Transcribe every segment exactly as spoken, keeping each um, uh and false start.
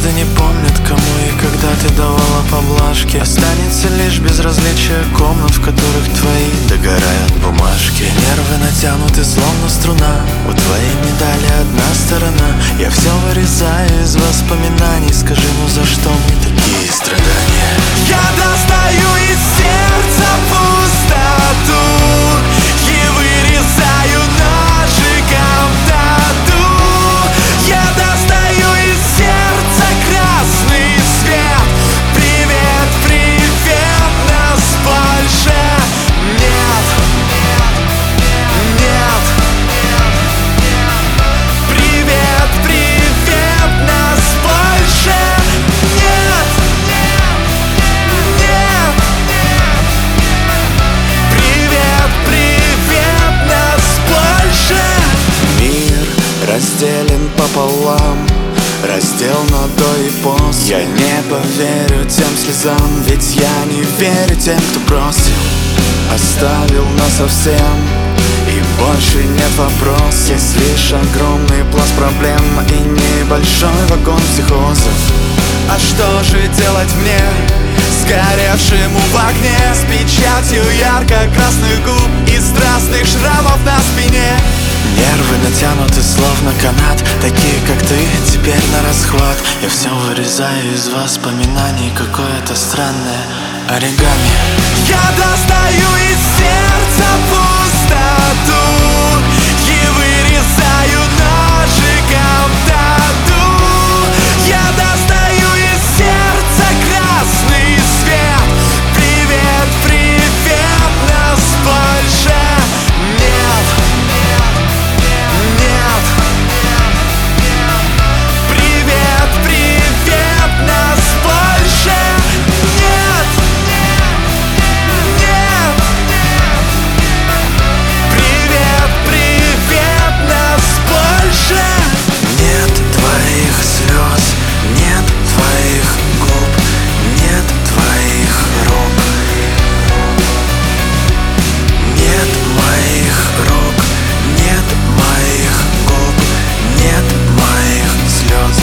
звезды не помнят, кому и когда ты давала поблажки. Останется лишь безразличие комнат, в которых твои догорают бумажки. Нервы натянуты, словно струна, у твоей медали одна сторона. Я все вырезаю из воспоминаний. Скажи, ну за что мне такие страдания? Я достаю из сердца пустоту и вырезаю ножиком тату. Я достаю из сердца красный свет. Привет, привет, нас больше нет. Нет. Привет, привет, нас больше нет. Нет. Привет, привет, нас больше. Мир разделен пополам, раздел на до и после. Я не поверю тем слезам, ведь я не верю тем, кто бросил, оставил нас совсем. И больше нет вопрос, есть лишь огромный пласт проблем и небольшой вагон психозов. А что же делать мне, сгоревшему в огне, с печатью ярко-красных губ и страстных шрамов на спине? Нервы натянуты, словно канат, такие, как ты, теперь на расхват. Я все вырезаю из воспоминаний, какое-то странное оригами. Я достаю из сердца пустоту и вырезаю ножиком тату. Я достаю из сердца красный свет. Привет, привет, нас больше нет. Нет. Привет, привет, нас больше нет. Нет. Привет, привет, нас больше. Нет твоих слез, нет твоих губ, нет твоих рук. Нет моих рук, нет моих губ, нет моих слез.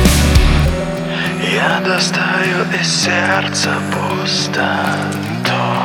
Я достаю из сердца пустоту